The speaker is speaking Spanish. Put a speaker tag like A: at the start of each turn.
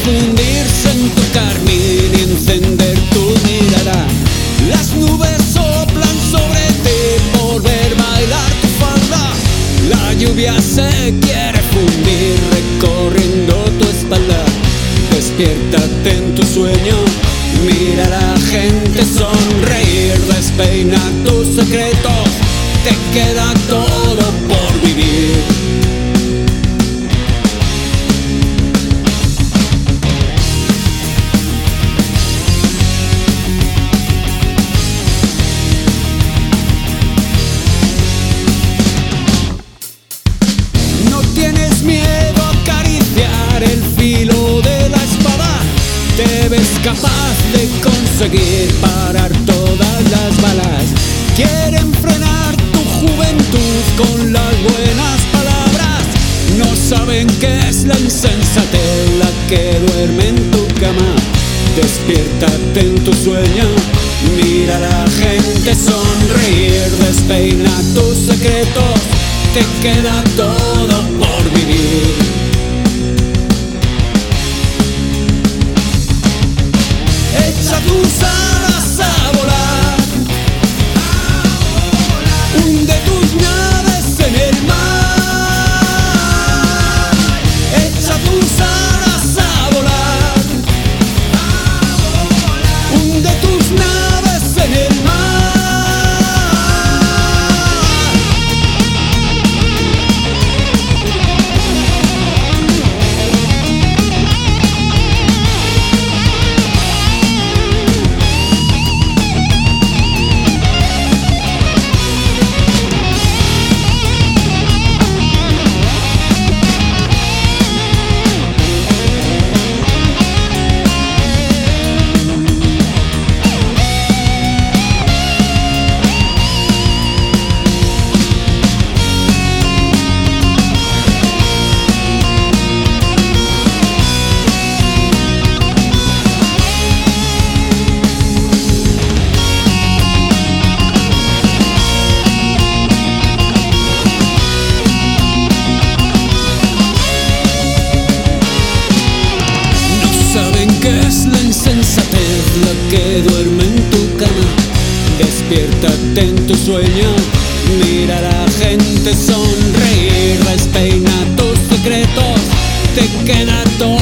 A: fundirse en tu carmín y encender tu mirada. Las nubes soplan sobre ti por ver bailar tu falda. La lluvia se quiere fundir recorriendo tu espalda. Despiértate en tu sueño, mira a la gente sonreír, despeina tus secretos, te queda todo por vivir. No tienes miedo a acariciar el filo de la espada, te ves capaz de conseguir parar todas las balas. Quieren frenar tu juventud con las buenas palabras. No saben qué es la insensatez, la que duerme en tu cama. Despiértate en tu sueño, mira a la gente sonreír, despeina tus secretos, te queda todo por vivir. Echa tus alas a volar, hunde tus naves en el mar. Echa tus alas a volar, hunde tus naves en el mar. La que duerme en tu cama. Despiértate en tu sueño, mira a la gente sonreír, despeina tus secretos, te queda todo